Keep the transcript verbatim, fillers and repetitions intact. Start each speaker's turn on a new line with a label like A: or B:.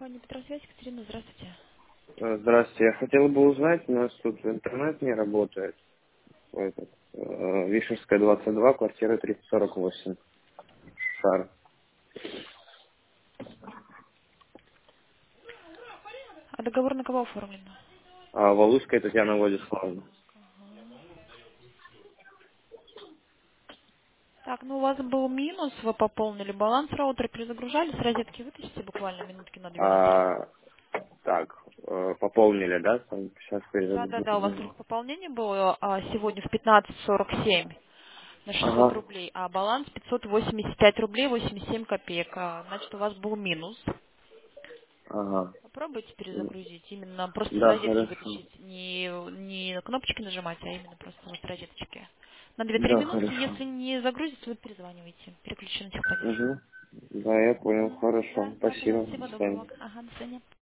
A: Компания Петросвязь, Екатерина, здравствуйте.
B: Э, Здравствуйте. Я хотел бы узнать, у нас тут интернет не работает. Этот, э, Вишерская, двадцать два, квартира триста сорок восемь. Шар.
A: А договор на кого оформлен?
B: А Валуйская Татьяна Владиславовна.
A: Так, ну у вас был минус, вы пополнили баланс роутера, перезагружали, с розетки вытащите буквально минутки на две на три.
B: А, так, э, пополнили, да? Там сейчас
A: Да-да-да, у вас
B: перезагружу.
A: только пополнение было а, сегодня в пятнадцать сорок семь на шестьсот
B: Ага,
A: рублей, а баланс пятьсот восемьдесят пять рублей восемьдесят семь копеек. А, значит, у вас был минус.
B: ага.
A: Попробуйте перезагрузить, именно просто с
B: Да,
A: розетки
B: хорошо.
A: вытащить, не, не кнопочки нажимать, а именно просто вот с розеточки. На две-три
B: Да,
A: минутки,
B: хорошо.
A: если не загрузится, вы перезваниваете. Переключите на техподдержку.
B: Угу. Да, я понял.
A: Мгм.
B: Хорошо.
A: Да, да,
B: Спасибо.
A: пожалуйста,
B: До
A: всего
B: свидания.
A: доброго. Ага, до свидания.